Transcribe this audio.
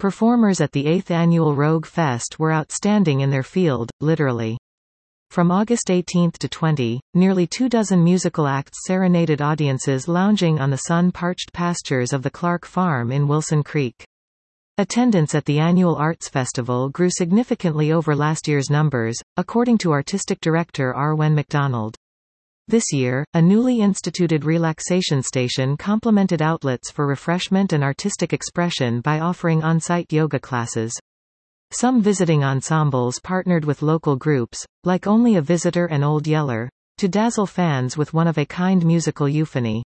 Performers at the 8th annual Rogue Fest were outstanding in their field, literally. From August 18 to 20, nearly 24 musical acts serenaded audiences lounging on the sun-parched pastures of the Clark Farm in Wilson Creek. Attendance at the annual Arts Festival grew significantly over last year's numbers, according to Artistic Director Arwen MacDonald. This year, a newly instituted relaxation station complemented outlets for refreshment and artistic expression by offering on-site yoga classes. Some visiting ensembles partnered with local groups, like Only a Visitor and Old Yeller, to dazzle fans with one-of-a-kind musical euphony.